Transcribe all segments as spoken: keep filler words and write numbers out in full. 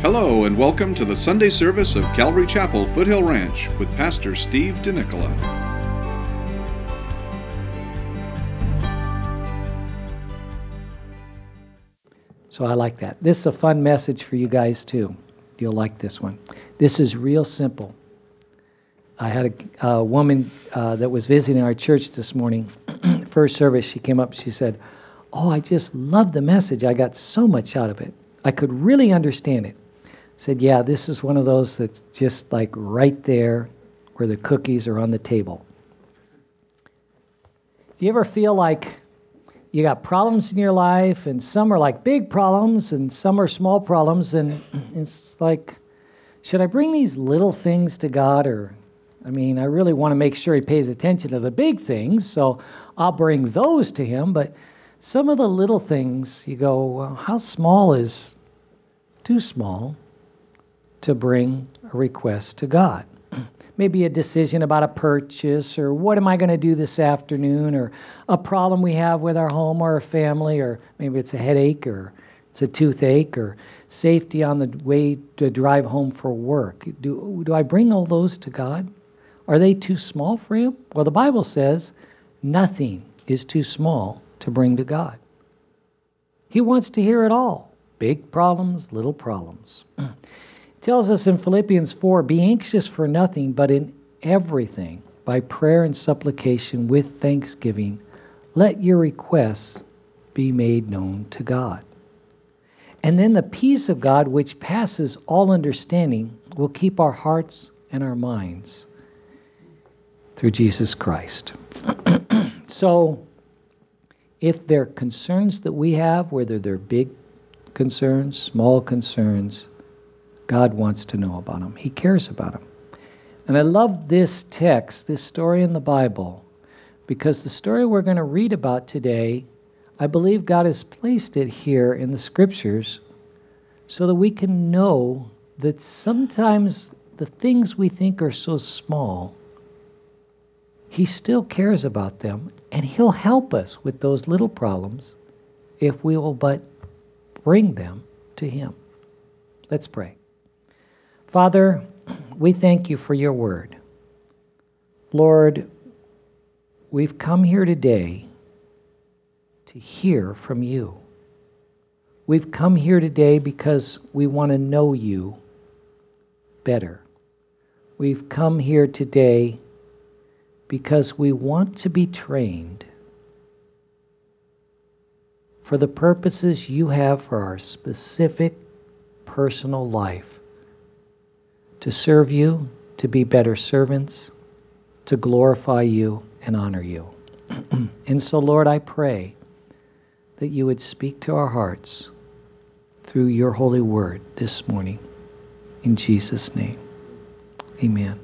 Hello and welcome to the Sunday service of Calvary Chapel, Foothill Ranch with Pastor Steve DeNicola. So I like that. This is a fun message for you guys too. You'll like this one. This is real simple. I had a, a woman uh, that was visiting our church this morning. First service, she came up, she said, "Oh, I just love the message. I got so much out of it. I could really understand it." I said, "Yeah, this is one of those that's just like right there where the cookies are on the table." Do you ever feel like you got problems in your life, and some are like big problems, and some are small problems, and it's like, should I bring these little things to God? Or, I mean, I really want to make sure He pays attention to the big things, so I'll bring those to Him. But some of the little things, you go, well, how small is too small to bring a request to God? Maybe a decision about a purchase, or what am I going to do this afternoon, or a problem we have with our home or our family, or maybe it's a headache, or it's a toothache, or safety on the way to drive home for work. Do, do I bring all those to God? Are they too small for Him? Well, the Bible says nothing is too small to bring to God. He wants to hear it all. Big problems, little problems. Tells us in Philippians four, "Be anxious for nothing, but in everything, by prayer and supplication with thanksgiving, let your requests be made known to God. And then the peace of God, which passes all understanding, will keep our hearts and our minds through Jesus Christ." So, if there are concerns that we have, whether they're big concerns, small concerns, God wants to know about them. He cares about them. And I love this text, this story in the Bible, because the story we're going to read about today, I believe God has placed it here in the Scriptures so that we can know that sometimes the things we think are so small, He still cares about them, and He'll help us with those little problems if we will but bring them to Him. Let's pray. Father, we thank You for Your word. Lord, we've come here today to hear from You. We've come here today because we want to know You better. We've come here today because we want to be trained for the purposes You have for our specific personal life. To serve You, to be better servants, to glorify You and honor You. And so, Lord, I pray that You would speak to our hearts through Your holy word this morning. In Jesus' name, amen.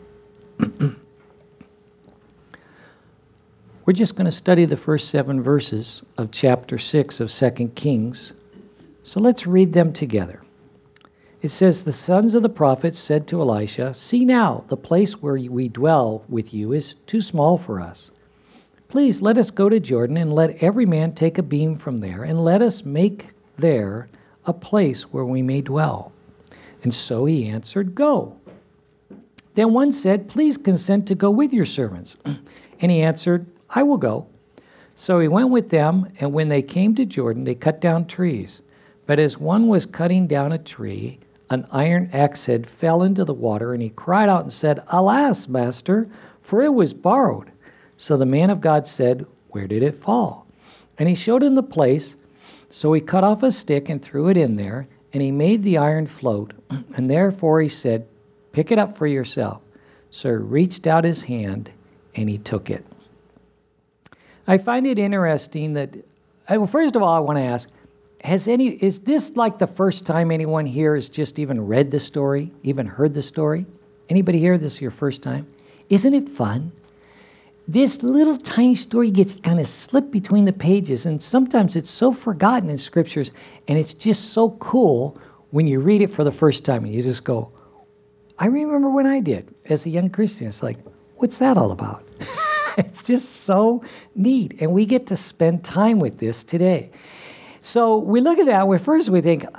We're just going to study the first seven verses of chapter six of Second Kings. So let's read them together. It says, "The sons of the prophets said to Elisha, 'See now, the place where we dwell with you is too small for us. Please let us go to Jordan, and let every man take a beam from there, and let us make there a place where we may dwell.' And so he answered, 'Go.' Then one said, 'Please consent to go with your servants.' And he answered, 'I will go.' So he went with them, and when they came to Jordan, they cut down trees. But as one was cutting down a tree, an iron axe head fell into the water, and he cried out and said, 'Alas, master, for it was borrowed.' So the man of God said, 'Where did it fall?' And he showed him the place. So he cut off a stick and threw it in there, and he made the iron float. And therefore he said, 'Pick it up for yourself.' So he reached out his hand, and he took it." I find it interesting that, well, first of all, I want to ask, Has any, is this like the first time anyone here has just even read the story, even heard the story? Anybody here, this is your first time? Isn't it fun? This little tiny story gets kind of slipped between the pages, and sometimes it's so forgotten in scriptures, and it's just so cool when you read it for the first time, and you just go, I remember when I did as a young Christian. It's like, what's that all about? It's just so neat, and we get to spend time with this today. So we look at that, where first we think,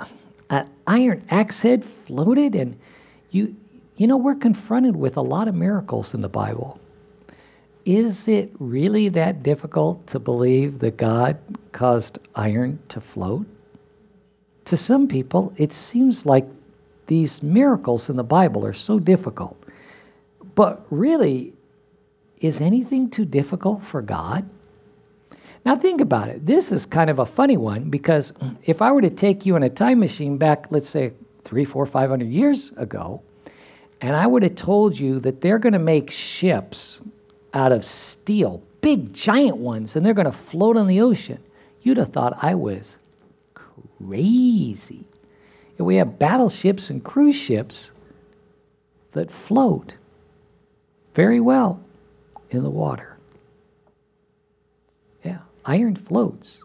an iron axe head floated, and you, you know, we're confronted with a lot of miracles in the Bible. Is it really that difficult to believe that God caused iron to float? To some people, it seems like these miracles in the Bible are so difficult. But really, is anything too difficult for God? Now think about it. This is kind of a funny one, because if I were to take you in a time machine back, let's say three, four, five hundred years ago, and I would have told you that they're going to make ships out of steel, big giant ones, and they're going to float on the ocean, you'd have thought I was crazy. And we have battleships and cruise ships that float very well in the water. Yeah, iron floats.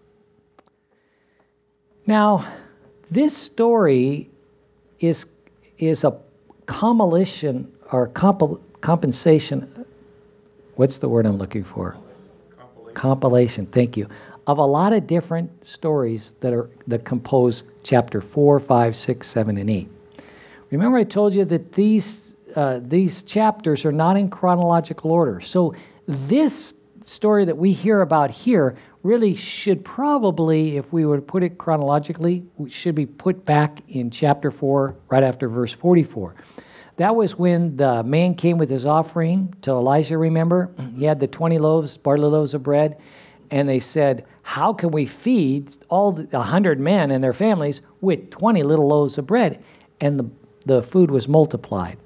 Now, this story is is a compilation or comp- compensation. What's the word I'm looking for? Compilation. Compilation. Thank you. Of a lot of different stories that are that compose chapter four, five, six, seven, and eight. Remember, I told you that these uh, these chapters are not in chronological order. So this story that we hear about here really should probably, if we were to put it chronologically, should be put back in chapter four, right after verse forty-four. That was when the man came with his offering to Elijah, remember? He had the twenty loaves, barley loaves of bread, and they said, how can we feed all the one hundred men and their families with twenty little loaves of bread? And the, the food was multiplied.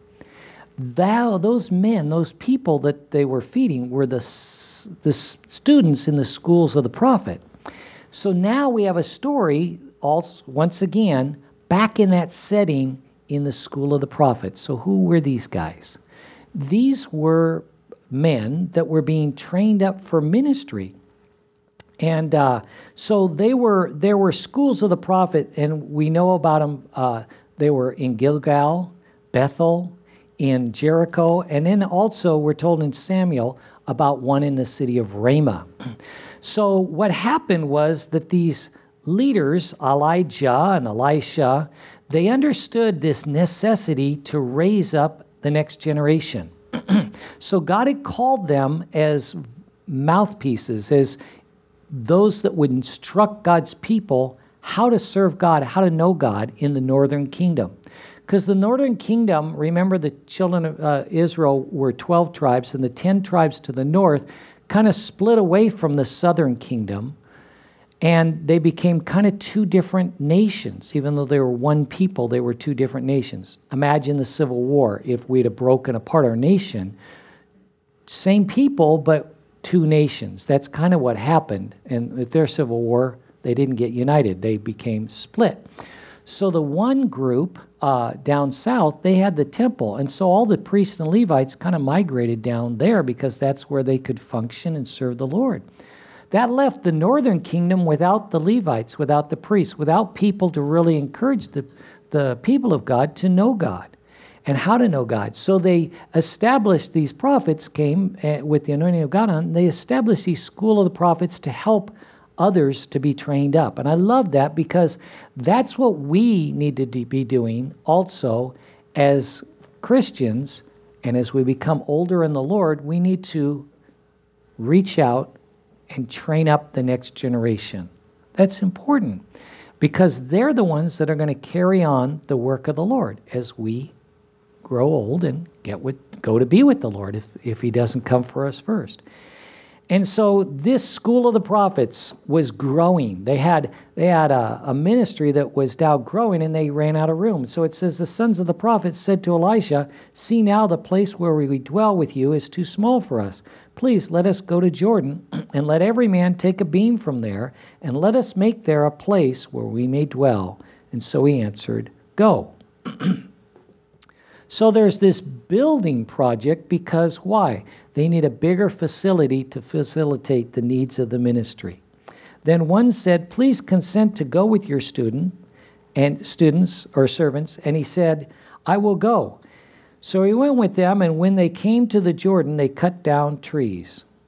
Thou, those men, those people that they were feeding were the, the students in the schools of the prophet. So now we have a story, also, once again, back in that setting in the school of the prophets. So who were these guys? These were men that were being trained up for ministry. And uh, so they were. There were schools of the prophet, and we know about them. Uh, they were in Gilgal, Bethel, in Jericho, and then also we're told in Samuel about one in the city of Ramah. So what happened was that these leaders, Elijah and Elisha, they understood this necessity to raise up the next generation. So God had called them as mouthpieces, as those that would instruct God's people how to serve God, how to know God in the northern kingdom. Because the northern kingdom, remember, the children of uh, Israel were twelve tribes, and the ten tribes to the north kind of split away from the southern kingdom, and they became kind of two different nations. Even though they were one people, they were two different nations. Imagine the Civil War if we'd have broken apart our nation. Same people, but two nations. That's kind of what happened. And with their Civil War, they didn't get united. They became split. So the one group uh, down south, they had the temple. And so all the priests and Levites kind of migrated down there because that's where they could function and serve the Lord. That left the northern kingdom without the Levites, without the priests, without people to really encourage the, the people of God to know God and how to know God. So they established, these prophets came uh, with the anointing of God on, they established these school of the prophets to help others to be trained up. And I love that because that's what we need to be doing also as Christians. And as we become older in the Lord, we need to reach out and train up the next generation. That's important because they're the ones that are going to carry on the work of the Lord as we grow old and get with, go to be with the Lord if, if he doesn't come for us first. And so this school of the prophets was growing. They had they had a, a ministry that was now growing, and they ran out of room. So it says, the sons of the prophets said to Elisha, see now the place where we dwell with you is too small for us. Please let us go to Jordan, and let every man take a beam from there, and let us make there a place where we may dwell. And so he answered, go. So there's this building project because why? They need a bigger facility to facilitate the needs of the ministry. Then one said, please consent to go with your student and students or servants. And he said, I will go. So he went with them, and when they came to the Jordan, they cut down trees.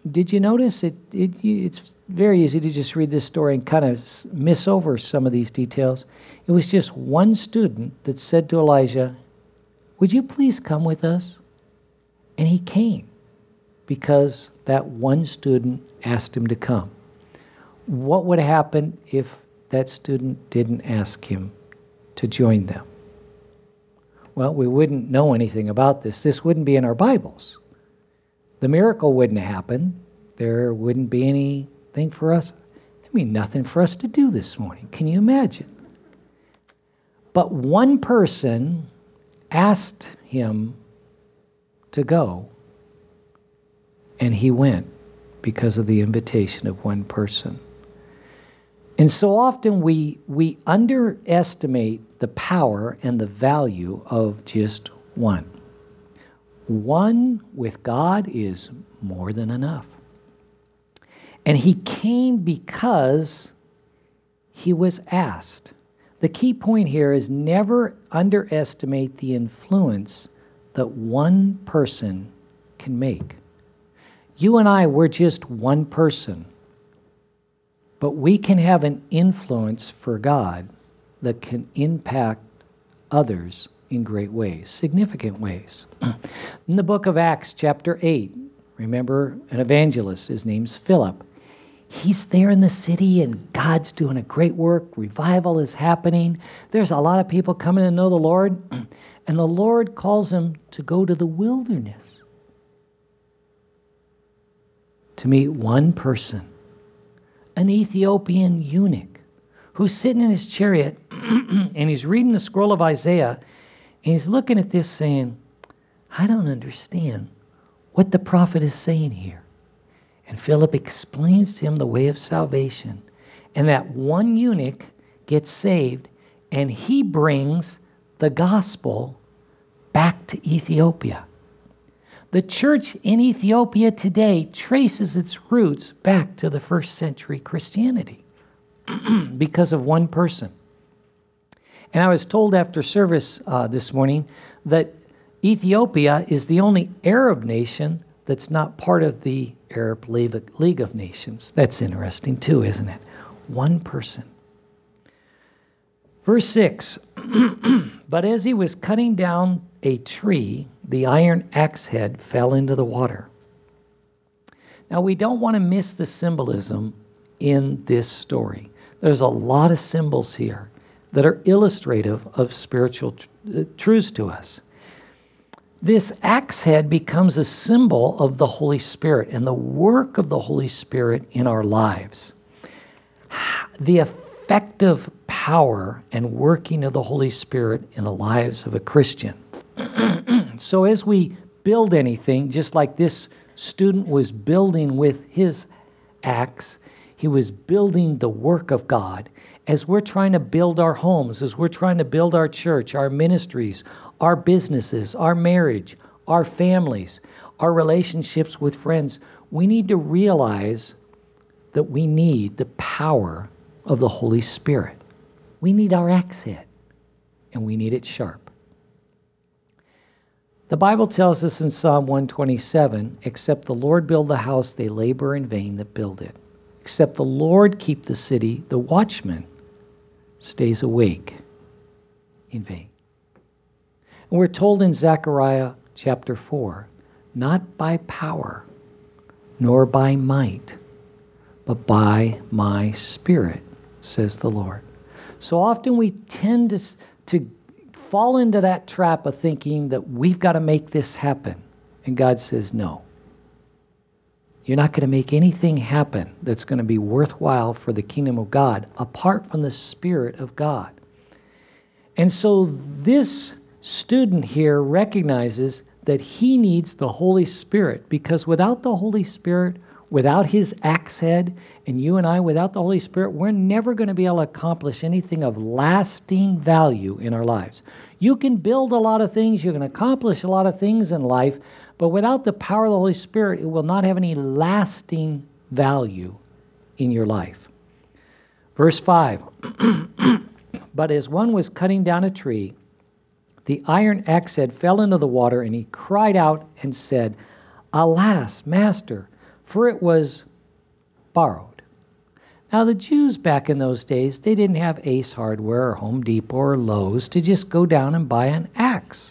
did you notice it, it? It's very easy to just read this story and kind of miss over some of these details. It was just one student that said to Elijah, "Would you please come with us?" And he came because that one student asked him to come. What would happen if that student didn't ask him to join them? Well, we wouldn't know anything about this. This wouldn't be in our Bibles. The miracle wouldn't happen. There wouldn't be anything for us. I mean, nothing for us to do this morning. Can you imagine? But one person asked him to go, and he went because of the invitation of one person. And so often we we underestimate the power and the value of just one. One with God is more than enough. And he came because he was asked. The key point here is never underestimate the influence that one person can make. You and I, we're just one person. But we can have an influence for God that can impact others in great ways, significant ways. In the book of Acts, chapter eight, remember an evangelist, his name's Philip. He's there in the city and God's doing a great work. Revival is happening. There's a lot of people coming to know the Lord. And the Lord calls him to go to the wilderness to meet one person, an Ethiopian eunuch who's sitting in his chariot and he's reading the scroll of Isaiah and he's looking at this saying, I don't understand what the prophet is saying here. And Philip explains to him the way of salvation. And that one eunuch gets saved and he brings the gospel back to Ethiopia. The church in Ethiopia today traces its roots back to the first century Christianity because of one person. And I was told after service uh, this morning that Ethiopia is the only Arab nation that's not part of the Arab League of Nations. That's interesting too, isn't it? One person. Verse six, but as he was cutting down a tree, the iron axe head fell into the water. Now, we don't want to miss the symbolism in this story. There's a lot of symbols here that are illustrative of spiritual tr- uh, truths to us. This axe head becomes a symbol of the Holy Spirit and the work of the Holy Spirit in our lives. The effective power and working of the Holy Spirit in the lives of a Christian. So as we build anything, just like this student was building with his axe, he was building the work of God. As we're trying to build our homes, as we're trying to build our church, our ministries, our businesses, our marriage, our families, our relationships with friends, we need to realize that we need the power of the Holy Spirit. We need our axe head, and we need it sharp. The Bible tells us in Psalm one twenty-seven, except the Lord build the house, they labor in vain that build it. Except the Lord keep the city, the watchman stays awake in vain. And we're told in Zechariah chapter four, not by power, nor by might, but by my Spirit, says the Lord. So often we tend to, to fall into that trap of thinking that we've got to make this happen. And God says, no. You're not going to make anything happen that's going to be worthwhile for the kingdom of God apart from the Spirit of God. And so this student here recognizes that he needs the Holy Spirit, because without the Holy Spirit, without his axe head, and you and I, without the Holy Spirit, we're never going to be able to accomplish anything of lasting value in our lives. You can build a lot of things, you can accomplish a lot of things in life, but without the power of the Holy Spirit, it will not have any lasting value in your life. Verse five, but as one was cutting down a tree, the iron axe head fell into the water, and he cried out and said, Alas, master, for it was borrowed. Now, the Jews back in those days, they didn't have Ace Hardware or Home Depot or Lowe's to just go down and buy an axe.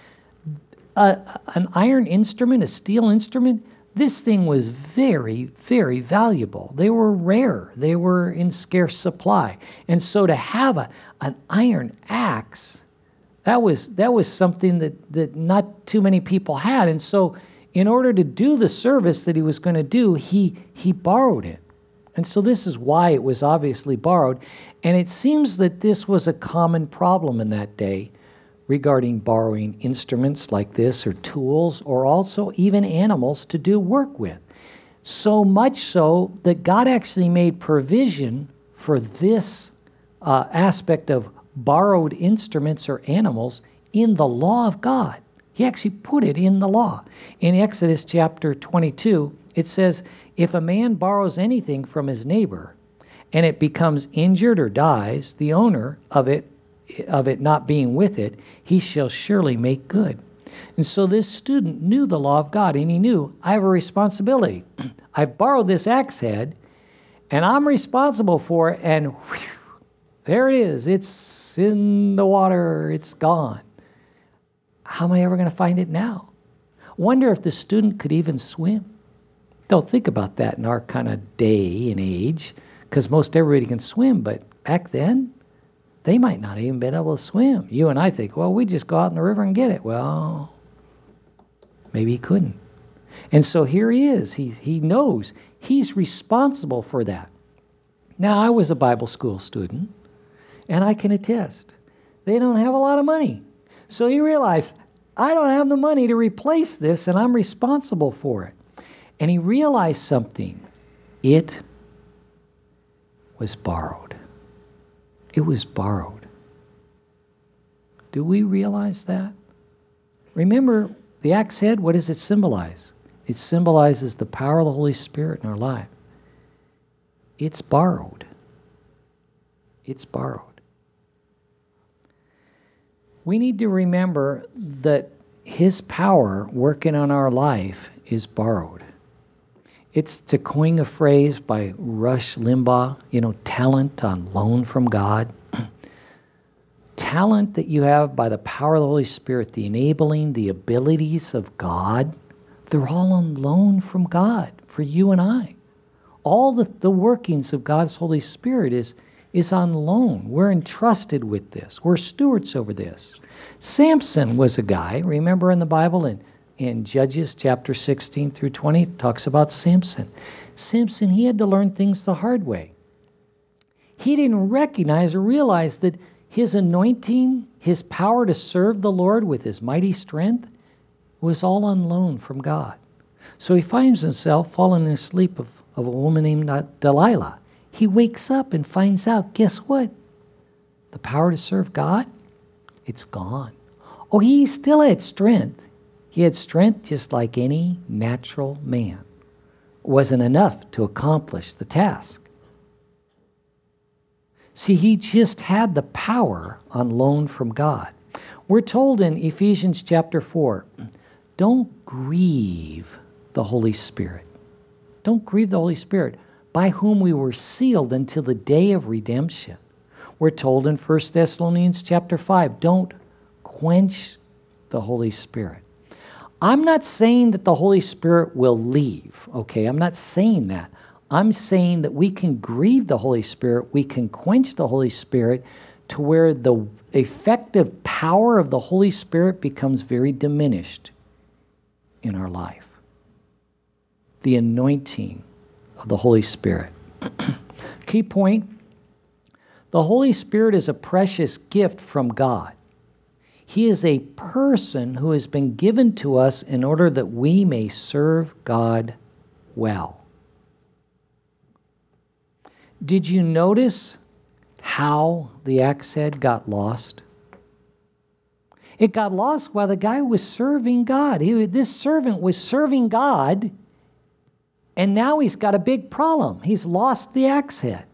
Uh, an iron instrument, a steel instrument, this thing was very, very valuable. They were rare. They were in scarce supply. And so to have a, an iron axe, that was that was something that, that not too many people had. And so in order to do the service that he was going to do, he he borrowed it. And so this is why it was obviously borrowed. And it seems that this was a common problem in that day regarding borrowing instruments like this or tools or also even animals to do work with. So much so that God actually made provision for this uh, aspect of borrowed instruments or animals in the law of God. He actually put it in the law. In Exodus chapter twenty-two, it says, if a man borrows anything from his neighbor and it becomes injured or dies, the owner of it of it not being with it, he shall surely make good. And so this student knew the law of God, and he knew, I have a responsibility. I've borrowed this axe head, and I'm responsible for it, and whew, there it is. It's in the water. It's gone. How am I ever going to find it now? Wonder if the student could even swim. Don't think about that in our kind of day and age, because most everybody can swim, but back then, they might not even been able to swim. You and I think, well, we just go out in the river and get it. Well, maybe he couldn't. And so here he is. He, he knows he's responsible for that. Now, I was a Bible school student, and I can attest, they don't have a lot of money. So he realized, I don't have the money to replace this, and I'm responsible for it. And he realized something. It was borrowed. It was borrowed. Do we realize that? Remember, the axe head, what does it symbolize? It symbolizes the power of the Holy Spirit in our life. It's borrowed. It's borrowed. We need to remember that His power working on our life is borrowed. It's, to coin a phrase by Rush Limbaugh, you know, talent on loan from God. Talent that you have by the power of the Holy Spirit, the enabling, the abilities of God, they're all on loan from God for you and I. All the, the workings of God's Holy Spirit is, is on loan. We're entrusted with this. We're stewards over this. Samson was a guy, remember in the Bible, in In Judges chapter sixteen through twenty, it talks about Samson. Samson, he had to learn things the hard way. He didn't recognize or realize that his anointing, his power to serve the Lord with his mighty strength, was all on loan from God. So he finds himself falling asleep of, of a woman named Delilah. He wakes up and finds out, guess what? The power to serve God, it's gone. Oh, he still had strength. He had strength just like any natural man. It wasn't enough to accomplish the task. See, he just had the power on loan from God. We're told in Ephesians chapter four, don't grieve the Holy Spirit. Don't grieve the Holy Spirit, by whom we were sealed until the day of redemption. We're told in First Thessalonians chapter five, don't quench the Holy Spirit. I'm not saying that the Holy Spirit will leave, okay? I'm not saying that. I'm saying that we can grieve the Holy Spirit, we can quench the Holy Spirit to where the effective power of the Holy Spirit becomes very diminished in our life. The anointing of the Holy Spirit. Key point, the Holy Spirit is a precious gift from God. He is a person who has been given to us in order that we may serve God well. Did you notice how the axe head got lost? It got lost while the guy was serving God. He, this servant was serving God, and now he's got a big problem. He's lost the axe head.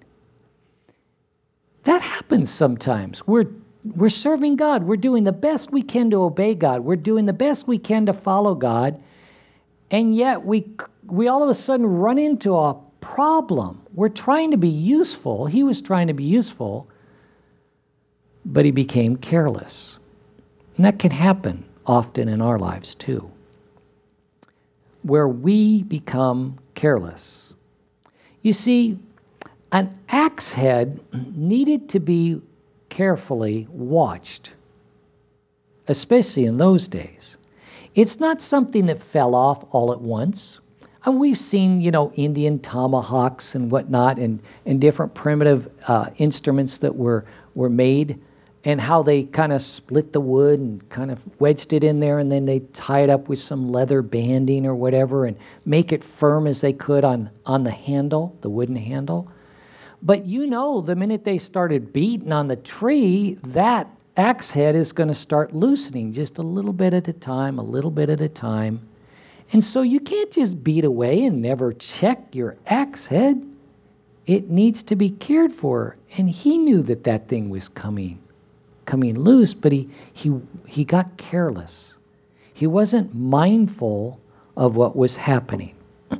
That happens sometimes. We're We're serving God. We're doing the best we can to obey God. We're doing the best we can to follow God. And yet we we all of a sudden run into a problem. We're trying to be useful. He was trying to be useful, but he became careless. And that can happen often in our lives too, where we become careless. You see, an axe head needed to be carefully watched, especially in those days. It's not something that fell off all at once. And we've seen, you know, Indian tomahawks and whatnot, and, and different primitive uh, instruments that were, were made, and how they kind of split the wood and kind of wedged it in there, and then they tie it up with some leather banding or whatever and make it firm as they could on, on the handle, the wooden handle. But you know, the minute they started beating on the tree, that axe head is going to start loosening just a little bit at a time, a little bit at a time. And so you can't just beat away and never check your axe head. It needs to be cared for. And he knew that that thing was coming, coming loose, but he, he, he got careless. He wasn't mindful of what was happening.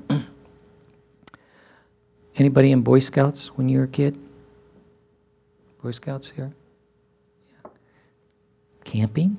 Anybody in Boy Scouts when you were a kid? Boy Scouts here? Yeah. Camping?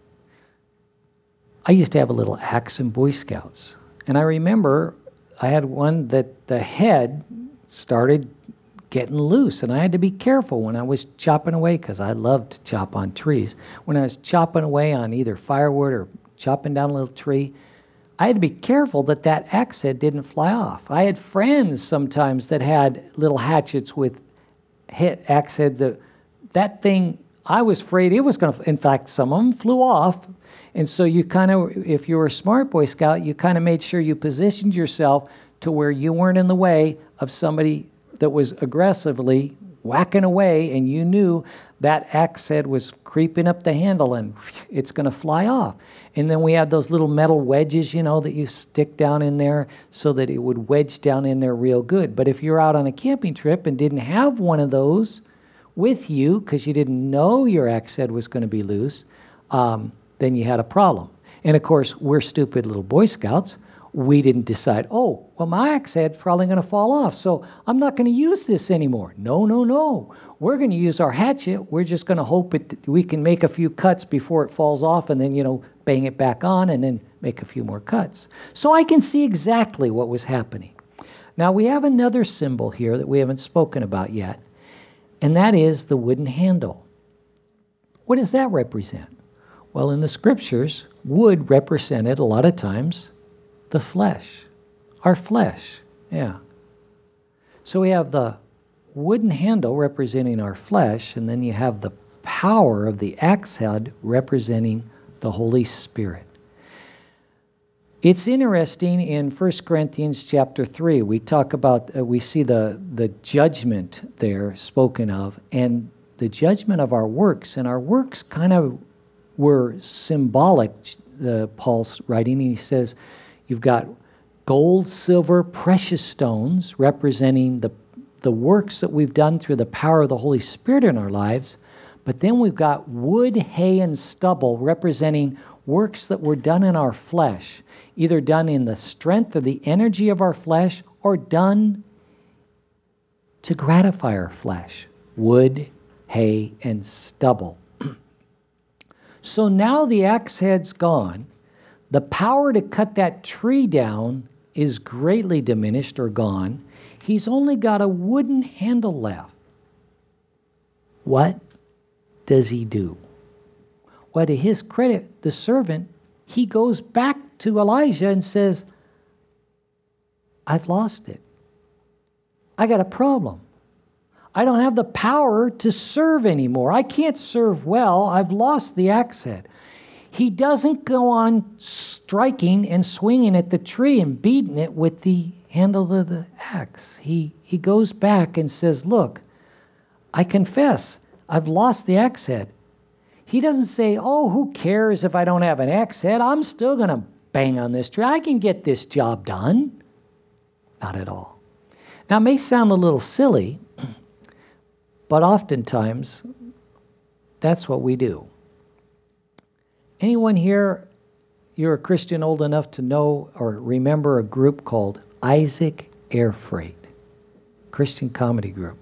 I used to have a little axe in Boy Scouts. And I remember I had one that the head started getting loose, and I had to be careful when I was chopping away, because I love to chop on trees. When I was chopping away on either firewood or chopping down a little tree, I had to be careful that that axe head didn't fly off. I had friends sometimes that had little hatchets with hit axe head. The, that thing, I was afraid it was going to, in fact, some of them flew off. And so you kind of, if you were a smart Boy Scout, you kind of made sure you positioned yourself to where you weren't in the way of somebody that was aggressively whacking away, and you knew that axe head was creeping up the handle and it's going to fly off. And then we had those little metal wedges, you know, that you stick down in there so that it would wedge down in there real good. But if you're out on a camping trip and didn't have one of those with you because you didn't know your axe head was going to be loose, um, then you had a problem. And of course, we're stupid little Boy Scouts. We didn't decide, oh, well, my axe head's probably going to fall off, so I'm not going to use this anymore. No, no, no. We're going to use our hatchet. We're just going to hope it, we can make a few cuts before it falls off, and then, you know, bang it back on and then make a few more cuts. So I can see exactly what was happening. Now, we have another symbol here that we haven't spoken about yet, and that is the wooden handle. What does that represent? Well, in the scriptures, wood represented a lot of times the flesh, our flesh, yeah. So we have the wooden handle representing our flesh, and then you have the power of the axe head representing the Holy Spirit. It's interesting in First Corinthians chapter three, we talk about, uh, we see the, the judgment there spoken of, and the judgment of our works, and our works kind of were symbolic, uh, Paul's writing, and he says, you've got gold, silver, precious stones representing the, the works that we've done through the power of the Holy Spirit in our lives. But then we've got wood, hay, and stubble representing works that were done in our flesh, either done in the strength or the energy of our flesh or done to gratify our flesh. Wood, hay, and stubble. So now the axe head's gone. The power to cut that tree down is greatly diminished or gone. He's only got a wooden handle left. What does he do? Well, to his credit, the servant, he goes back to Elijah and says, I've lost it. I got a problem. I don't have the power to serve anymore. I can't serve well. I've lost the axe head. He doesn't go on striking and swinging at the tree and beating it with the handle of the axe. He, he goes back and says, look, I confess, I've lost the axe head. He doesn't say, oh, who cares if I don't have an axe head? I'm still going to bang on this tree. I can get this job done. Not at all. Now, it may sound a little silly, but oftentimes that's what we do. Anyone here, you're a Christian old enough to know or remember a group called Isaac Air Freight, Christian comedy group.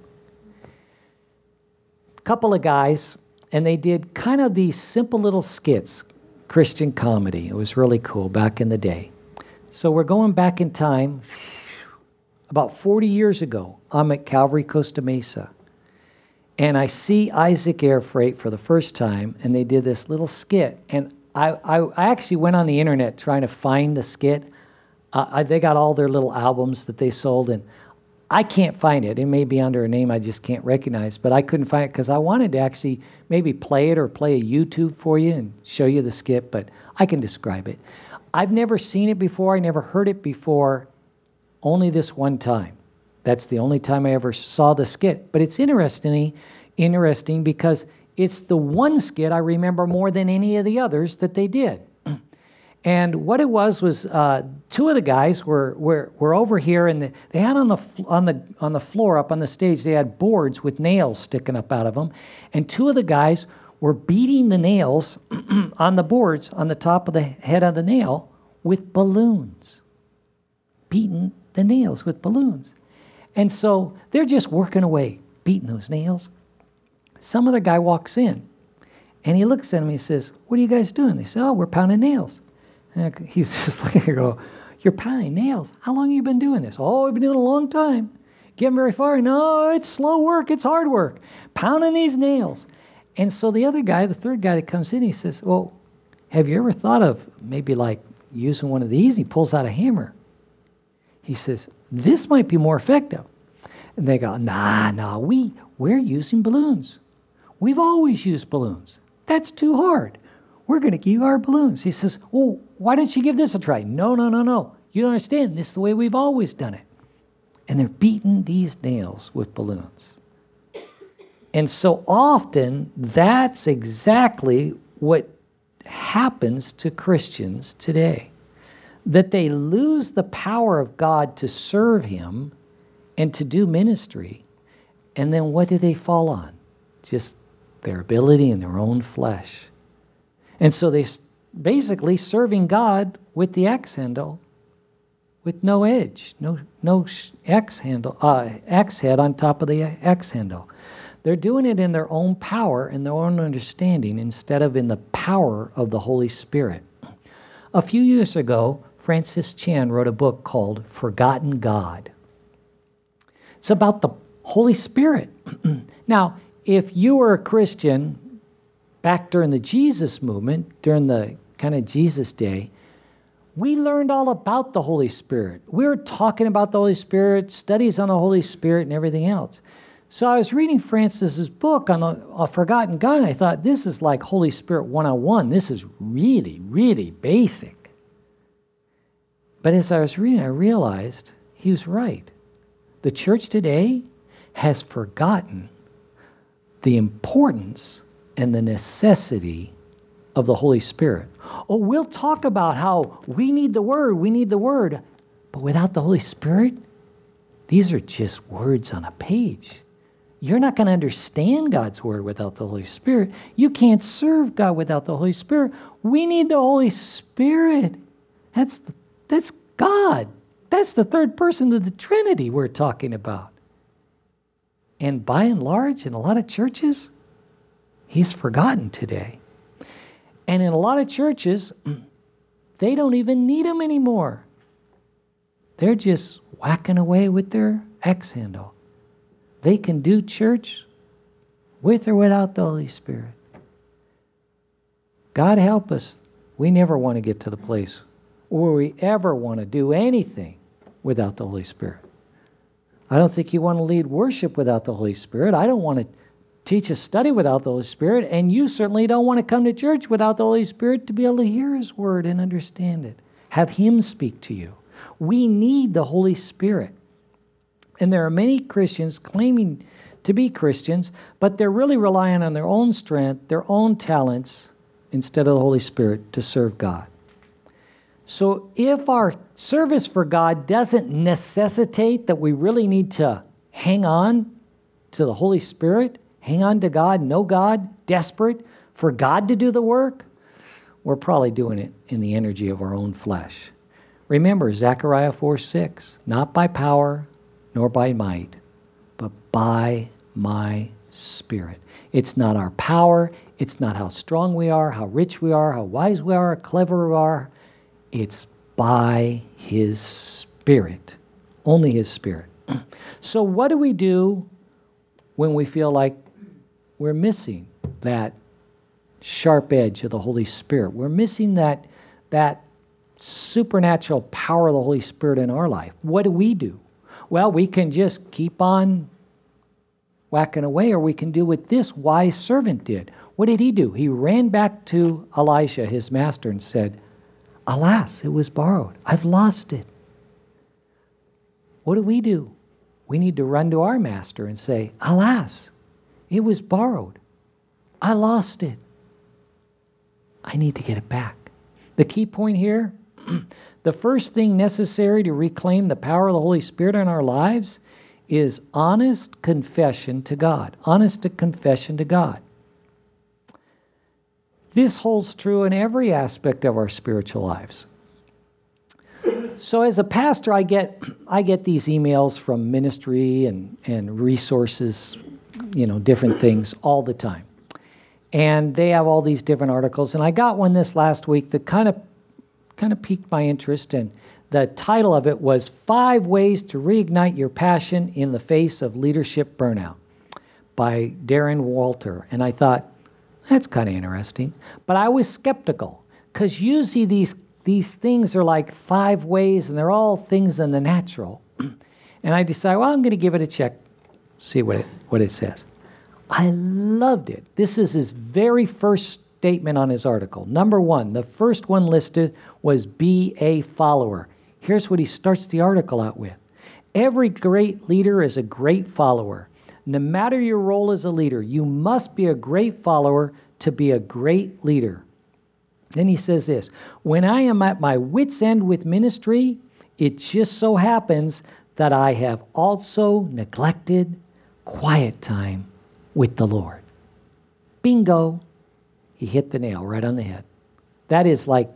A couple of guys, and they did kind of these simple little skits, Christian comedy. It was really cool back in the day. So we're going back in time. About forty years ago, I'm at Calvary Costa Mesa. And I see Isaac Air Freight for the first time, and they did this little skit. And I, I, I actually went on the internet trying to find the skit. Uh, I, they got all their little albums that they sold, and I can't find it. It may be under a name I just can't recognize, but I couldn't find it because I wanted to actually maybe play it or play a YouTube for you and show you the skit, but I can describe it. I've never seen it before. I never heard it before, only this one time. That's the only time I ever saw the skit. But it's interesting, interesting because it's the one skit I remember more than any of the others that they did. And what it was was uh, two of the guys were were, were over here, and the, they had on the on the on the floor up on the stage. They had boards with nails sticking up out of them, and two of the guys were beating the nails on the boards on the top of the head of the nail with balloons, beating the nails with balloons. And so they're just working away, beating those nails. Some other guy walks in, and he looks at him. He says, "What are you guys doing?" They say, "Oh, we're pounding nails." And he's just looking at her, go, "You're pounding nails? How long have you been doing this?" "Oh, I've been doing it a long time." "Getting very far?" "No, it's slow work. It's hard work. Pounding these nails." And so the other guy, the third guy that comes in, he says, "Well, have you ever thought of maybe like using one of these?" He pulls out a hammer. He says, "This might be more effective." And they go, nah, nah, we, we're using balloons. We've always used balloons. That's too hard. We're going to give you our balloons. He says, "Well, why don't you give this a try?" "No, no, no, no. You don't understand. This is the way we've always done it." And they're beating these nails with balloons. And so often, that's exactly what happens to Christians today. That they lose the power of God to serve Him and to do ministry. And then what do they fall on? Just their ability and their own flesh. And so they basically serving God with the axe handle, with no edge, no no axe handle, uh, axe head on top of the axe handle. They're doing it in their own power and their own understanding instead of in the power of the Holy Spirit. A few years ago, Francis Chan wrote a book called Forgotten God. It's about the Holy Spirit. Now, if you were a Christian back during the Jesus movement, during the kind of Jesus day, we learned all about the Holy Spirit. We were talking about the Holy Spirit, studies on the Holy Spirit, and everything else. So I was reading Francis's book on a, a Forgotten God, and I thought, this is like Holy Spirit one oh one. This is really, really basic. But as I was reading, I realized he was right. The church today has forgotten the importance and the necessity of the Holy Spirit. Oh, we'll talk about how we need the Word, we need the Word. But without the Holy Spirit, these are just words on a page. You're not going to understand God's Word without the Holy Spirit. You can't serve God without the Holy Spirit. We need the Holy Spirit. That's, that's God. That's the third person of the Trinity we're talking about. And by and large, in a lot of churches, He's forgotten today. And in a lot of churches, they don't even need Him anymore. They're just whacking away with their axe handle. They can do church with or without the Holy Spirit. God help us. We never want to get to the place where we ever want to do anything without the Holy Spirit. I don't think you want to lead worship without the Holy Spirit. I don't want to teach a study without the Holy Spirit, and you certainly don't want to come to church without the Holy Spirit to be able to hear His Word and understand it. Have Him speak to you. We need the Holy Spirit. And there are many Christians claiming to be Christians, but they're really relying on their own strength, their own talents, instead of the Holy Spirit to serve God. So if our service for God doesn't necessitate that we really need to hang on to the Holy Spirit, hang on to God, know God, desperate for God to do the work, we're probably doing it in the energy of our own flesh. Remember Zechariah four six, not by power nor by might, but by my Spirit. It's not our power. It's not how strong we are, how rich we are, how wise we are, how clever we are. It's by His Spirit. Only His Spirit. So what do we do when we feel like we're missing that sharp edge of the Holy Spirit? We're missing that, that supernatural power of the Holy Spirit in our life. What do we do? Well, we can just keep on whacking away, or we can do what this wise servant did. What did he do? He ran back to Elisha, his master, and said, alas, it was borrowed. I've lost it. What do we do? We need to run to our master and say, alas, it was borrowed. I lost it. I need to get it back. The key point here, the first thing necessary to reclaim the power of the Holy Spirit in our lives is honest confession to God. Honest confession to God. This holds true in every aspect of our spiritual lives. So as a pastor, I get I get these emails from ministry and, and resources, you know, different things all the time. And they have all these different articles. And I got one this last week that kind of kind of piqued my interest. And the title of it was Five Ways to Reignite Your Passion in the Face of Leadership Burnout by Darren Walter. And I thought, that's kind of interesting. But I was skeptical because usually these these things are like five ways and they're all things in the natural. And I decided, well, I'm going to give it a check, see what it, what it says. I loved it. This is his very first statement on his article. Number one, the first one listed was be a follower. Here's what he starts the article out with. Every great leader is a great follower. No matter your role as a leader, you must be a great follower to be a great leader. Then he says this, when I am at my wit's end with ministry, it just so happens that I have also neglected quiet time with the Lord. Bingo. He hit the nail right on the head. That is like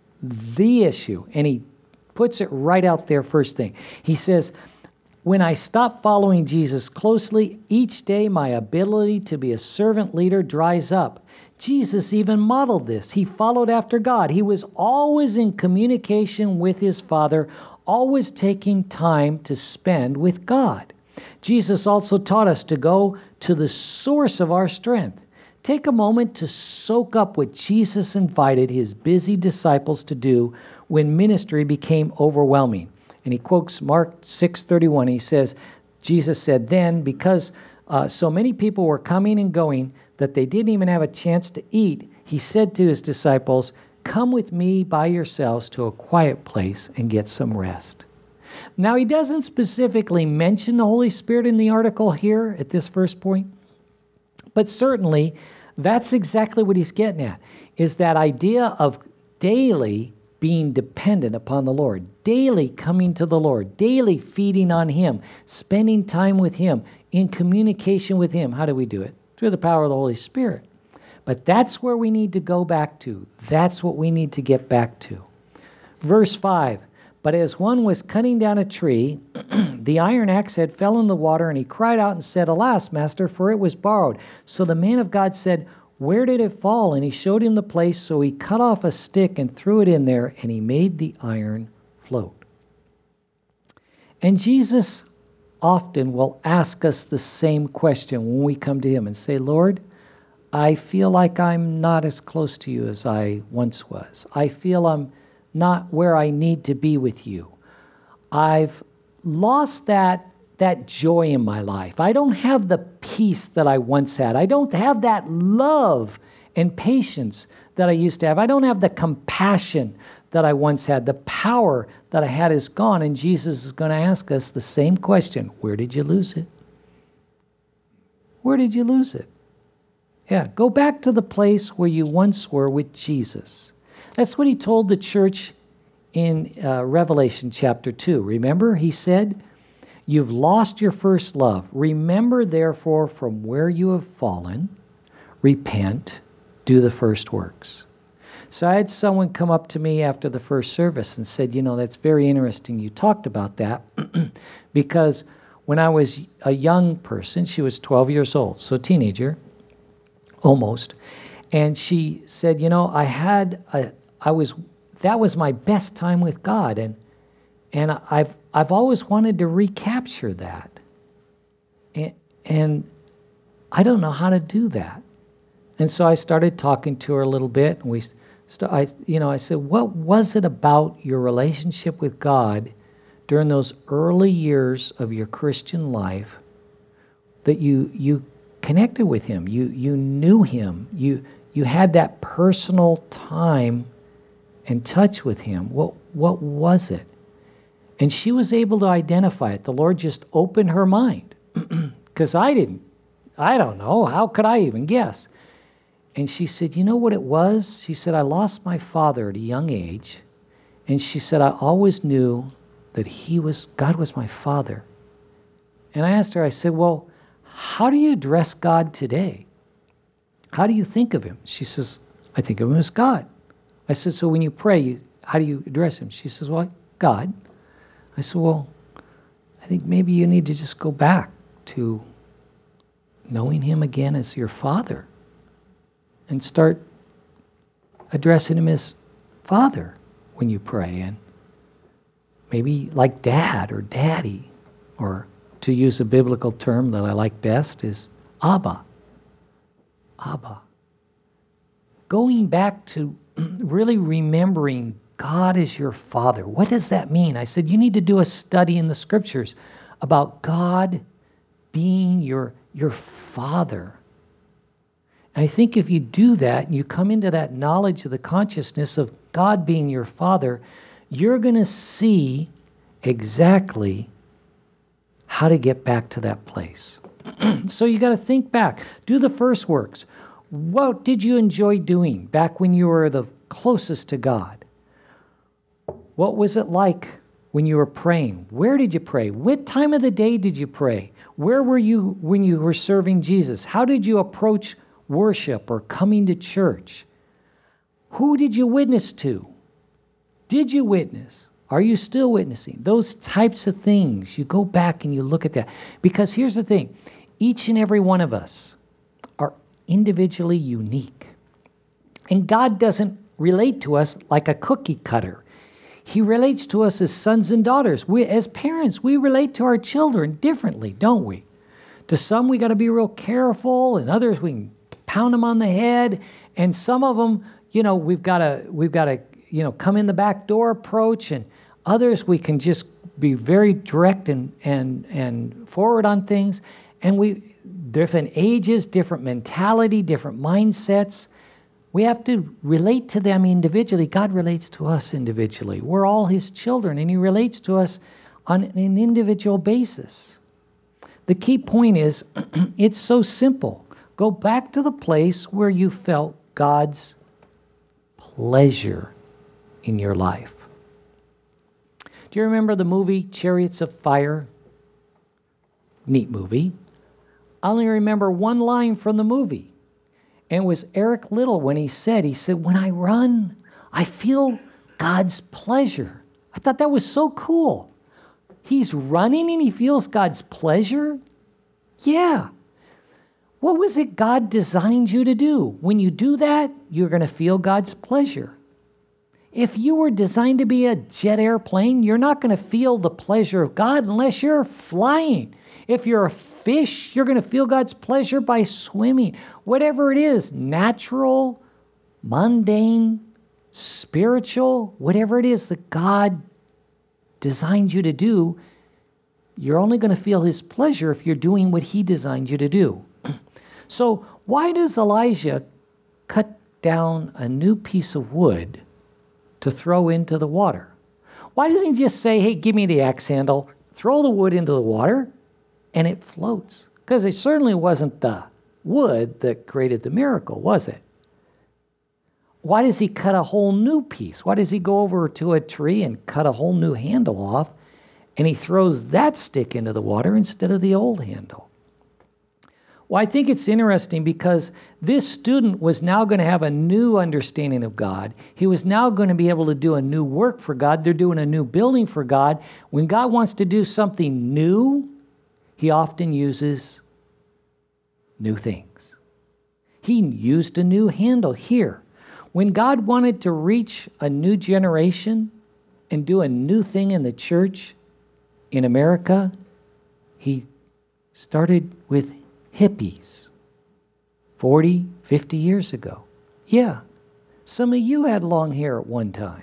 the issue. And he puts it right out there first thing. He says, when I stop following Jesus closely, each day my ability to be a servant leader dries up. Jesus even modeled this. He followed after God. He was always in communication with his Father, always taking time to spend with God. Jesus also taught us to go to the source of our strength. Take a moment to soak up what Jesus invited his busy disciples to do when ministry became overwhelming. And he quotes Mark six thirty-one. He says, Jesus said then, because uh, so many people were coming and going that they didn't even have a chance to eat, he said to his disciples, come with me by yourselves to a quiet place and get some rest. Now, he doesn't specifically mention the Holy Spirit in the article here at this first point, but certainly that's exactly what he's getting at, is that idea of daily being dependent upon the Lord, daily coming to the Lord, daily feeding on him, spending time with him, in communication with him. How do we do it? Through the power of the Holy Spirit. But that's where we need to go back to. That's what we need to get back to. Verse five, but as one was cutting down a tree, the iron axe head fell in the water, and he cried out and said, alas, master, for it was borrowed. So the man of God said, where did it fall? And he showed him the place. So he cut off a stick and threw it in there, and he made the iron float. And Jesus often will ask us the same question when we come to him and say, Lord, I feel like I'm not as close to you as I once was. I feel I'm not where I need to be with you. I've lost that, that joy in my life. I don't have the peace that I once had. I don't have that love and patience that I used to have. I don't have the compassion that I once had. The power that I had is gone. And Jesus is going to ask us the same question. Where did you lose it? Where did you lose it? Yeah, go back to the place where you once were with Jesus. That's what he told the church in uh, Revelation chapter two. Remember, he said, you've lost your first love. Remember, therefore, from where you have fallen, repent, do the first works. So I had someone come up to me after the first service and said, you know, that's very interesting you talked about that because when I was a young person, she was twelve years old, so a teenager, almost, and she said, you know, I had a, I was, that was my best time with God, and and I've I've always wanted to recapture that, and, and I don't know how to do that. And so I started talking to her a little bit, and we, st- I, you know, I said, what was it about your relationship with God during those early years of your Christian life that you you connected with Him, you you knew Him, you you had that personal time and touch with Him? What what was it? And she was able to identify it. The Lord just opened her mind, because I didn't. I don't know. How could I even guess? And she said, you know what it was? She said, I lost my father at a young age. And she said, I always knew that he was, God was my father. And I asked her, I said, well, how do you address God today? How do you think of Him? She says, I think of Him as God. I said, so when you pray, you, how do you address Him? She says, well, God. I said, well, I think maybe you need to just go back to knowing Him again as your Father and start addressing Him as Father when you pray, and maybe like Dad or Daddy, or to use a biblical term that I like best is Abba. Abba. Going back to really remembering God is your Father. What does that mean? I said, you need to do a study in the Scriptures about God being your, your Father. And I think if you do that, and you come into that knowledge of the consciousness of God being your Father, you're going to see exactly how to get back to that place. So you got to think back. Do the first works. What did you enjoy doing back when you were the closest to God? What was it like when you were praying? Where did you pray? What time of the day did you pray? Where were you when you were serving Jesus? How did you approach worship or coming to church? Who did you witness to? Did you witness? Are you still witnessing? Those types of things. You go back and you look at that. Because here's the thing. Each and every one of us are individually unique. And God doesn't relate to us like a cookie cutter. He relates to us as sons and daughters. We, as parents, we relate to our children differently, don't we? To some, we got to be real careful, and others we can pound them on the head. And some of them, you know, we've got to we've got to you know come in the back door approach, and others we can just be very direct and and and forward on things. And we different ages, different mentality, different mindsets. We have to relate to them individually. God relates to us individually. We're all His children, and He relates to us on an individual basis. The key point is, it's so simple. Go back to the place where you felt God's pleasure in your life. Do you remember the movie Chariots of Fire? Neat movie. I only remember one line from the movie. And it was Eric Liddell when he said, he said, when I run, I feel God's pleasure. I thought that was so cool. He's running and he feels God's pleasure? Yeah. What was it God designed you to do? When you do that, you're going to feel God's pleasure. If you were designed to be a jet airplane, you're not going to feel the pleasure of God unless you're flying. If you're a fish, you're going to feel God's pleasure by swimming. Whatever it is, natural, mundane, spiritual, whatever it is that God designed you to do, you're only going to feel His pleasure if you're doing what He designed you to do. So why does Elijah cut down a new piece of wood to throw into the water? Why doesn't he just say, hey, give me the axe handle, throw the wood into the water, and it floats? Because it certainly wasn't the wood that created the miracle, was it? Why does he cut a whole new piece? Why does he go over to a tree and cut a whole new handle off, and he throws that stick into the water instead of the old handle? Well, I think it's interesting because this student was now going to have a new understanding of God. He was now going to be able to do a new work for God. They're doing a new building for God. When God wants to do something new, he often uses new things. He used a new handle here. When God wanted to reach a new generation and do a new thing in the church in America, he started with hippies forty, fifty years ago. Yeah, some of you had long hair at one time.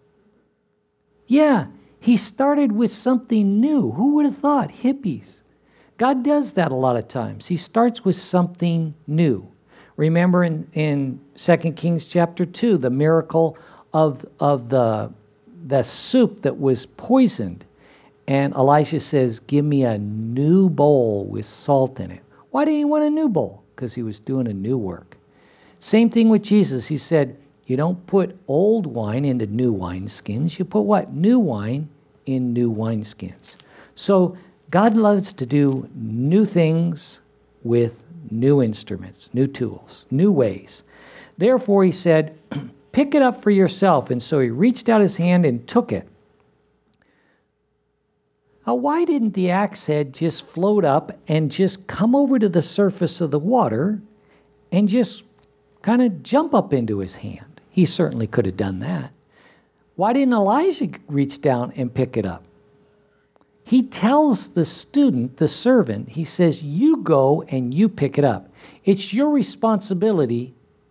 Yeah, he started with something new. Who would have thought? Hippies. God does that a lot of times. He starts with something new. Remember in, in Second Kings chapter two, the miracle of, of the, the soup that was poisoned. And Elijah says, give me a new bowl with salt in it. Why did he want a new bowl? Because he was doing a new work. Same thing with Jesus. He said, you don't put old wine into new wineskins. You put what? New wine in new wineskins. So God loves to do new things with new instruments, new tools, new ways. Therefore, he said, pick it up for yourself. And so he reached out his hand and took it. Now, why didn't the axe head just float up and just come over to the surface of the water and just kind of jump up into his hand? He certainly could have done that. Why didn't Elijah reach down and pick it up? He tells the student, the servant, he says, you go and you pick it up. It's your responsibility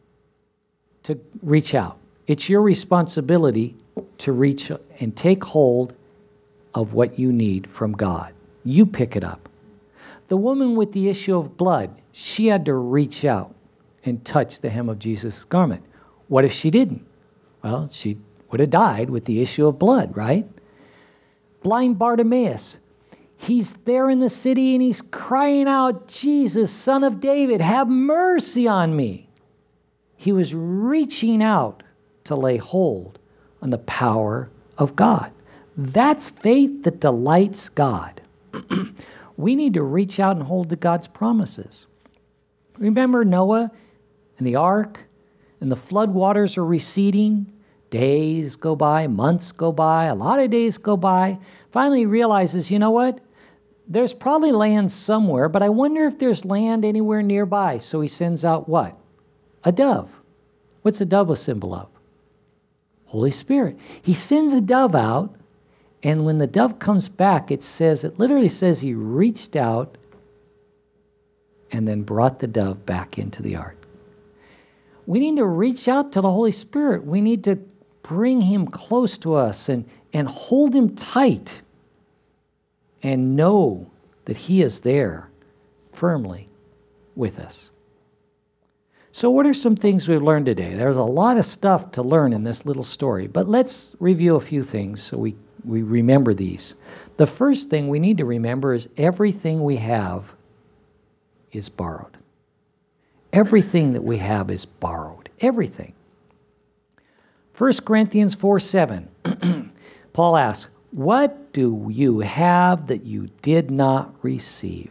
to reach out. It's your responsibility to reach and take hold of what you need from God. You pick it up. The woman with the issue of blood, she had to reach out and touch the hem of Jesus' garment. What if she didn't? Well, she would have died with the issue of blood, right? Blind Bartimaeus, he's there in the city and he's crying out, Jesus, Son of David, have mercy on me. He was reaching out to lay hold on the power of God. That's faith that delights God. We need to reach out and hold to God's promises. Remember Noah and the ark, and the flood waters are receding. Days go by, months go by, a lot of days go by. Finally he realizes, you know what? There's probably land somewhere, but I wonder if there's land anywhere nearby. So he sends out what? A dove. What's a dove a symbol of? Holy Spirit. He sends a dove out. And when the dove comes back, it says, it literally says he reached out and then brought the dove back into the ark. We need to reach out to the Holy Spirit. We need to bring him close to us and, and hold him tight and know that he is there firmly with us. So what are some things we've learned today? There's a lot of stuff to learn in this little story, but let's review a few things so we We remember these. The first thing we need to remember is everything we have is borrowed. Everything that we have is borrowed. Everything. First Corinthians four seven. Paul asks, what do you have that you did not receive?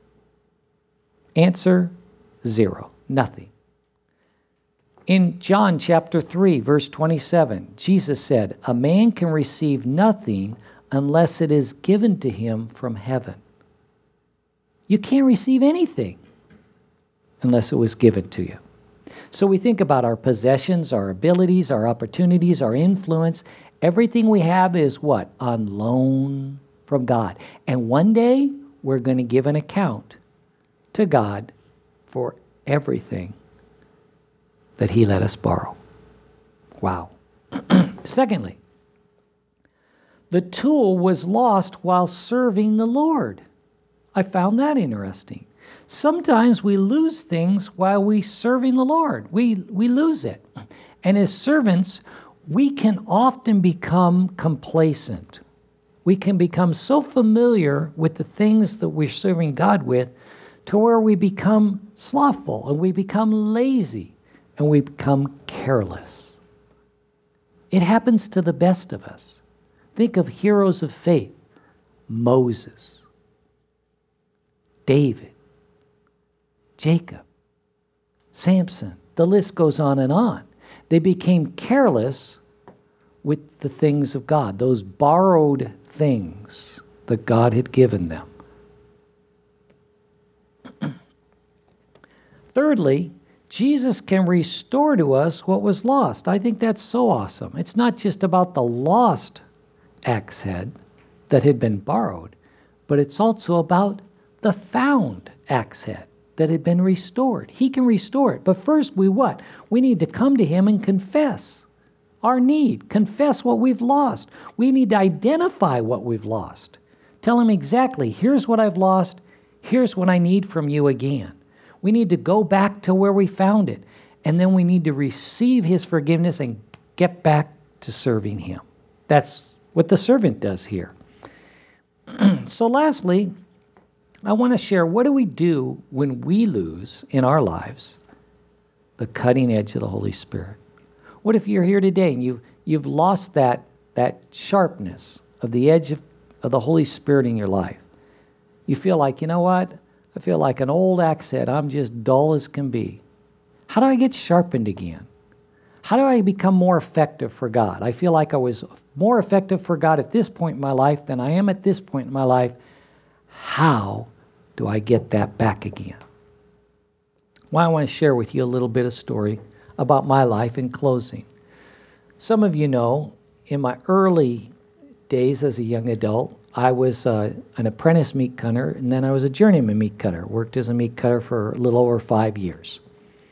Answer, zero. Nothing. In John chapter three, verse twenty-seven, Jesus said, a man can receive nothing unless it is given to him from heaven. You can't receive anything unless it was given to you. So we think about our possessions, our abilities, our opportunities, our influence. Everything we have is what? On loan from God. And one day we're going to give an account to God for everything that he let us borrow. Wow. Secondly, the tool was lost while serving the Lord. I found that interesting. Sometimes we lose things while we serving the Lord. We, we lose it. And as servants, we can often become complacent. We can become so familiar with the things that we're serving God with to where we become slothful and we become lazy and we become careless. It happens to the best of us. Think of heroes of faith. Moses, David, Jacob, Samson. The list goes on and on. They became careless with the things of God, those borrowed things that God had given them. Thirdly, Jesus can restore to us what was lost. I think that's so awesome. It's not just about the lost axe head that had been borrowed, but it's also about the found axe head that had been restored. He can restore it. But first, we what? We need to come to him and confess our need. Confess what we've lost. We need to identify what we've lost. Tell him exactly, here's what I've lost. Here's what I need from you again. We need to go back to where we found it. And then we need to receive his forgiveness and get back to serving him. That's what the servant does here. So lastly, I want to share, what do we do when we lose in our lives the cutting edge of the Holy Spirit? What if you're here today and you, you've lost that, that sharpness of the edge of, of the Holy Spirit in your life? You feel like, you know what? I feel like an old axe head. I'm just dull as can be. How do I get sharpened again? How do I become more effective for God? I feel like I was more effective for God at this point in my life than I am at this point in my life. How do I get that back again? Well, I want to share with you a little bit of story about my life in closing. Some of you know, in my early days as a young adult, I was uh, an apprentice meat cutter, and then I was a journeyman meat cutter. Worked as a meat cutter for a little over five years.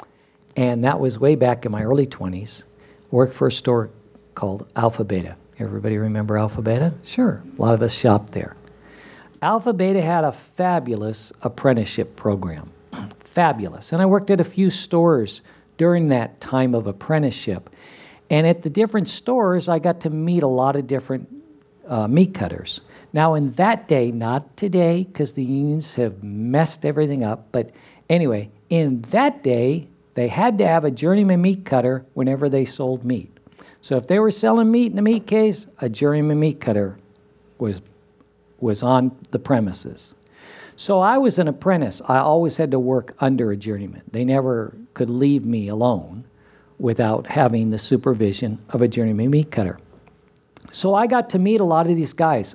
And that was way back in my early twenties. Worked for a store called Alpha Beta. Everybody remember Alpha Beta? Sure. A lot of us shopped there. Alpha Beta had a fabulous apprenticeship program. Fabulous. And I worked at a few stores during that time of apprenticeship. And at the different stores, I got to meet a lot of different uh, meat cutters. Now, in that day, not today, because the unions have messed everything up, but anyway, in that day, they had to have a journeyman meat cutter whenever they sold meat. So if they were selling meat in a meat case, a journeyman meat cutter was was on the premises. So I was an apprentice. I always had to work under a journeyman. They never could leave me alone without having the supervision of a journeyman meat cutter. So I got to meet a lot of these guys.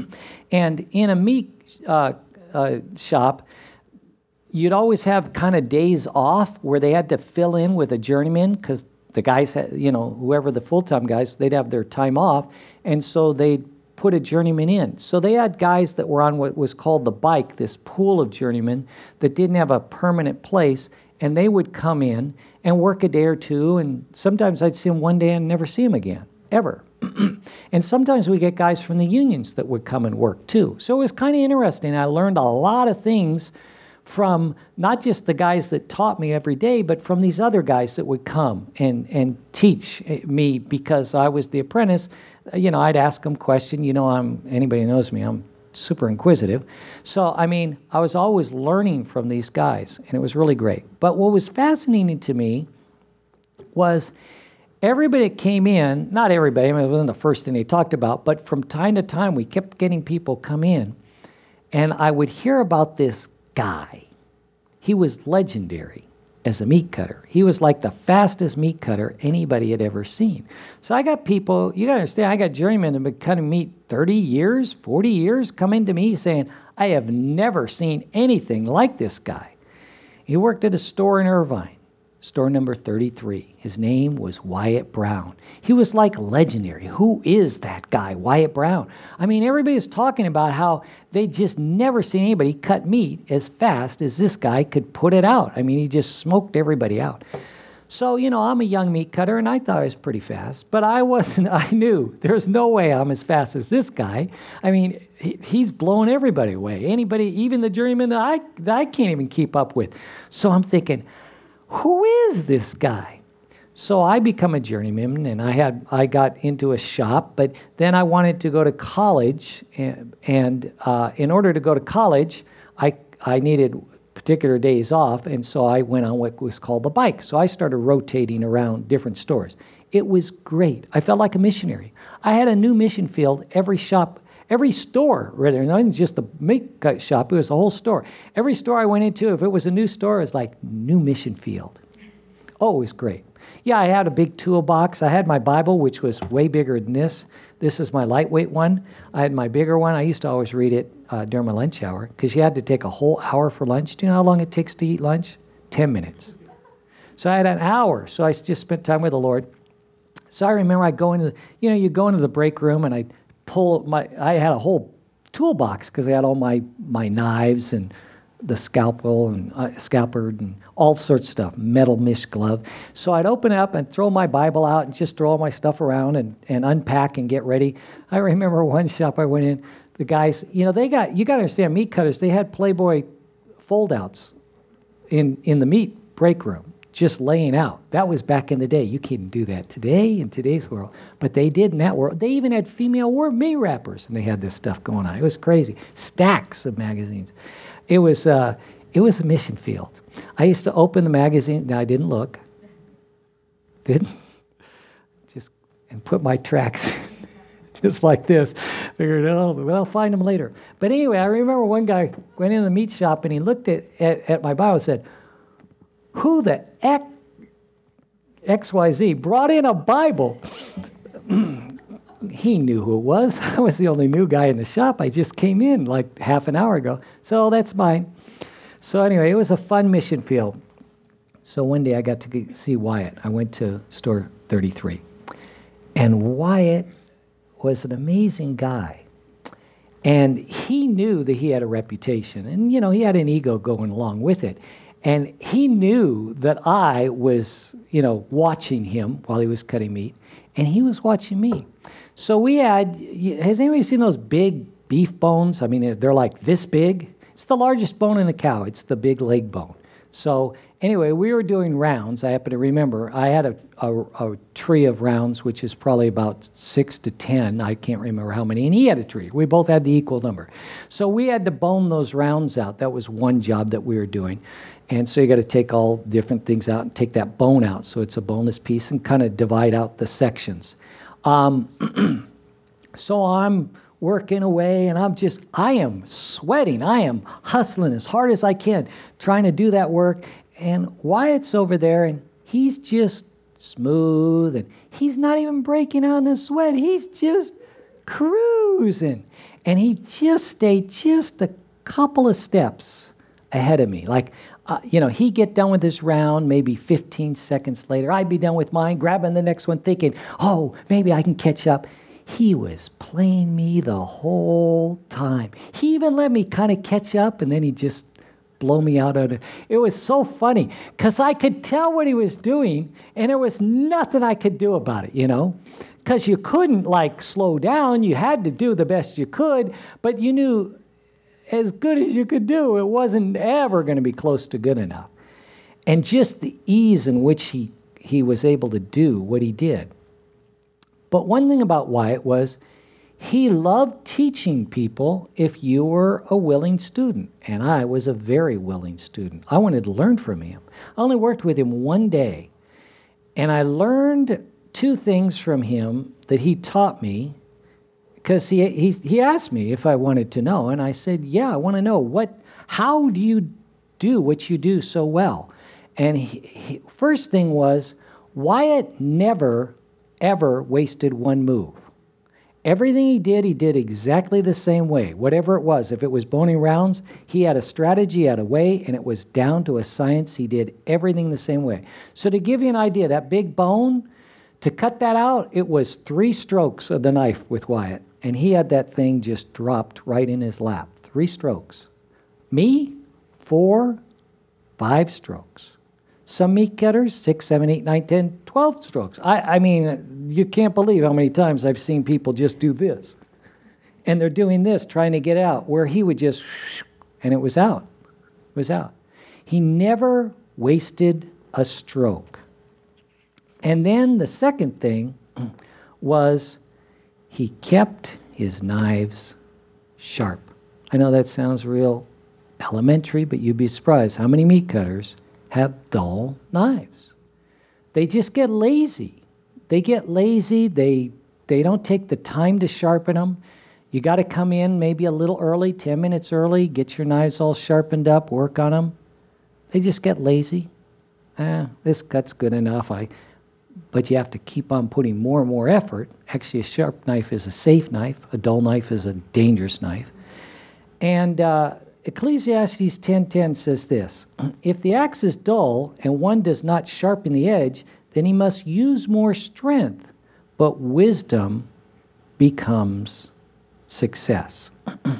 And in a meat uh, uh, shop, you'd always have kind of days off where they had to fill in with a journeyman because the guys, had, you know, whoever the full-time guys, they'd have their time off. And so they'd put a journeyman in. So they had guys that were on what was called the bike, this pool of journeymen that didn't have a permanent place, and they would come in and work a day or two, and sometimes I'd see them one day and never see them again, ever. And sometimes we get guys from the unions that would come and work too. So it was kind of interesting. I learned a lot of things from not just the guys that taught me every day, but from these other guys that would come and, and teach me because I was the apprentice. You know, I'd ask them questions. You know, I'm anybody who knows me, I'm super inquisitive. So, I mean, I was always learning from these guys, and it was really great. But what was fascinating to me was everybody that came in, not everybody, I mean, it wasn't the first thing they talked about, but from time to time, we kept getting people come in, and I would hear about this guy. He was legendary as a meat cutter. He was like the fastest meat cutter anybody had ever seen. So I got people, you got to understand, I got journeymen that have been cutting meat thirty years, forty years, coming to me saying, I have never seen anything like this guy. He worked at a store in Irvine, store number thirty-three. His name was Wyatt Brown. He was like legendary. Who is that guy, Wyatt Brown? I mean, everybody's talking about how they just never seen anybody cut meat as fast as this guy could put it out. I mean, he just smoked everybody out. So, you know, I'm a young meat cutter, and I thought I was pretty fast, but I wasn't. I knew there's no way I'm as fast as this guy. I mean, he, he's blowing everybody away. Anybody, even the journeyman that I, that I can't even keep up with. So I'm thinking, who is this guy? So I become a journeyman, and I had I got into a shop, but then I wanted to go to college, and, and uh, in order to go to college, I I needed particular days off, and so I went on what was called the bike. So I started rotating around different stores. It was great. I felt like a missionary. I had a new mission field every shop, Every store, rather, it wasn't just the meat cut shop, it was the whole store. Every store I went into, if it was a new store, it was like new mission field. Oh, it was great. Yeah, I had a big toolbox. I had my Bible, which was way bigger than this. This is my lightweight one. I had my bigger one. I used to always read it uh, during my lunch hour because you had to take a whole hour for lunch. Do you know how long it takes to eat lunch? Ten minutes. So I had an hour. So I just spent time with the Lord. So I remember I go into, the, you know, you go into the break room and I pull my, I had a whole toolbox because I had all my, my knives and the scalpel and uh, scalpel and all sorts of stuff, metal mesh glove. So I'd open up and throw my Bible out and just throw all my stuff around and, and unpack and get ready. I remember one shop I went in, the guys, you know, they got, you got to understand, meat cutters, they had Playboy fold-outs in, in the meat break room, just laying out. That was back in the day. You can't do that today in today's world. But they did in that world. They even had female war meat wrappers, and they had this stuff going on. It was crazy. Stacks of magazines. It was uh, it was a mission field. I used to open the magazine. Now, I didn't look. Didn't. Just, and put my tracks just like this. Figured, oh, well, I'll find them later. But anyway, I remember one guy went in the meat shop, and he looked at, at, at my Bible and said, who the heck, X Y Z, brought in a Bible? He knew who it was. I was the only new guy in the shop. I just came in like half an hour ago. So that's mine. So anyway, it was a fun mission field. So one day I got to see Wyatt. I went to store thirty-three. And Wyatt was an amazing guy. And he knew that he had a reputation. And, you know, he had an ego going along with it. And he knew that I was, you know, watching him while he was cutting meat. And he was watching me. So we had, has anybody seen those big beef bones? I mean, they're like this big. It's the largest bone in a cow. It's the big leg bone. So anyway, we were doing rounds. I happen to remember I had a, a, a tree of rounds, which is probably about six to ten. I can't remember how many. And he had a tree. We both had the equal number. So we had to bone those rounds out. That was one job that we were doing. And so you got to take all different things out and take that bone out so it's a boneless piece and kind of divide out the sections. Um, so I'm working away and I'm just, I am sweating. I am hustling as hard as I can, trying to do that work. And Wyatt's over there and he's just smooth and he's not even breaking out in a sweat. He's just cruising. And he just stayed just a couple of steps ahead of me. Like, uh, you know, he'd get done with his round, maybe fifteen seconds later. I'd be done with mine, grabbing the next one, thinking, oh, maybe I can catch up. He was playing me the whole time. He even let me kind of catch up, and then he'd just blow me out of it. It was so funny, because I could tell what he was doing, and there was nothing I could do about it, you know? Because you couldn't, like, slow down. You had to do the best you could, but you knew as good as you could do, it wasn't ever going to be close to good enough. And just the ease in which he, he was able to do what he did. But one thing about Wyatt was he loved teaching people if you were a willing student. And I was a very willing student. I wanted to learn from him. I only worked with him one day. And I learned two things from him that he taught me. Because he, he he asked me if I wanted to know, and I said, yeah, I want to know. what. How do you do what you do so well? And he, he, first thing was, Wyatt never, ever wasted one move. Everything he did, he did exactly the same way, whatever it was. If it was boning rounds, he had a strategy, had a way, and it was down to a science. He did everything the same way. So to give you an idea, that big bone, to cut that out, it was three strokes of the knife with Wyatt. And he had that thing just dropped right in his lap. Three strokes. Me, four, five strokes. Some meat cutters, six, seven, eight, nine, ten, twelve strokes. I, I mean, you can't believe how many times I've seen people just do this. And they're doing this, trying to get out, where he would just, and it was out. It was out. He never wasted a stroke. And then the second thing was he kept his knives sharp. I know that sounds real elementary, but you'd be surprised how many meat cutters have dull knives. They just get lazy. They get lazy. They they don't take the time to sharpen them. You got to come in maybe a little early, ten minutes early, get your knives all sharpened up, work on them. They just get lazy. Ah, this cut's good enough. I, but you have to keep on putting more and more effort. Actually, a sharp knife is a safe knife. A dull knife is a dangerous knife. And uh, Ecclesiastes ten ten says this, if the axe is dull and one does not sharpen the edge, then he must use more strength, but wisdom becomes success.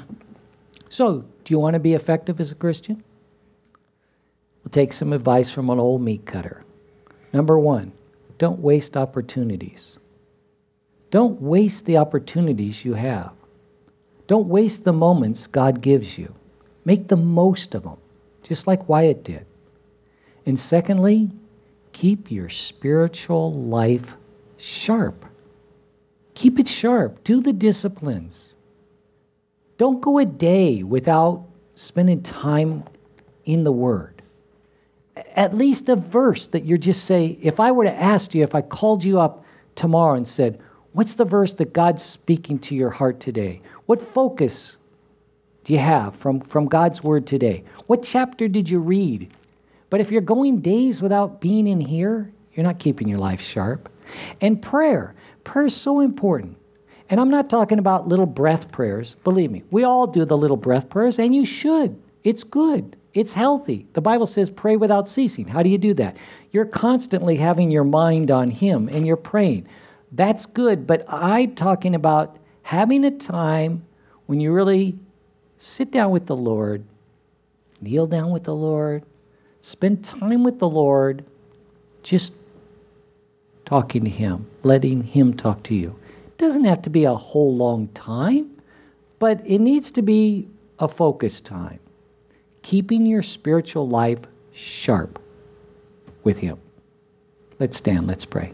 So, do you want to be effective as a Christian? We'll take some advice from an old meat cutter. Number one, don't waste opportunities. Don't waste the opportunities you have. Don't waste the moments God gives you. Make the most of them, just like Wyatt did. And secondly, keep your spiritual life sharp. Keep it sharp. Do the disciplines. Don't go a day without spending time in the Word. At least a verse that you're just say, if I were to ask you, if I called you up tomorrow and said, what's the verse that God's speaking to your heart today? What focus do you have from, from God's Word today? What chapter did you read? But if you're going days without being in here, you're not keeping your life sharp. And prayer. Prayer is so important. And I'm not talking about little breath prayers. Believe me, we all do the little breath prayers, and you should. It's good. It's healthy. The Bible says pray without ceasing. How do you do that? You're constantly having your mind on Him, and you're praying. That's good, but I'm talking about having a time when you really sit down with the Lord, kneel down with the Lord, spend time with the Lord, just talking to Him, letting Him talk to you. It doesn't have to be a whole long time, but it needs to be a focused time. Keeping your spiritual life sharp with Him. Let's stand, let's pray.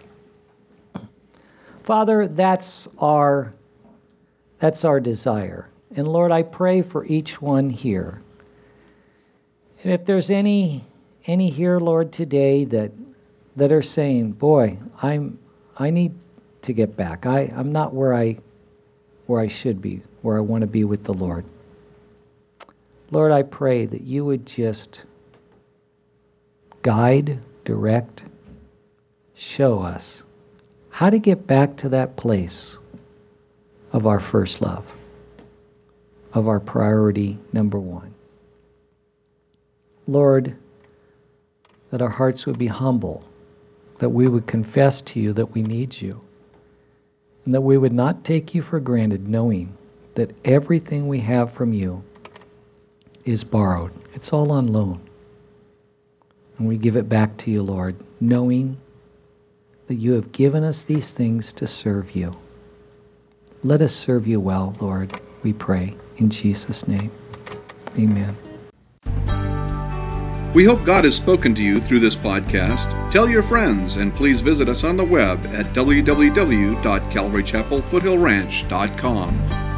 Father, that's our that's our desire. And Lord, I pray for each one here. And if there's any any here, Lord, today that that are saying, boy, I'm I need to get back. I, I'm not where I where I should be, where I want to be with the Lord. Lord, I pray that you would just guide, direct, show us how to get back to that place of our first love, of our priority number one. Lord, that our hearts would be humble, that we would confess to you that we need you, and that we would not take you for granted, knowing that everything we have from you is borrowed. It's all on loan. And we give it back to you, Lord, knowing that you have given us these things to serve you. Let us serve you well, Lord, we pray. In Jesus' name, amen. We hope God has spoken to you through this podcast. Tell your friends, and please visit us on the web at w w w dot calvary chapel foothill ranch dot com.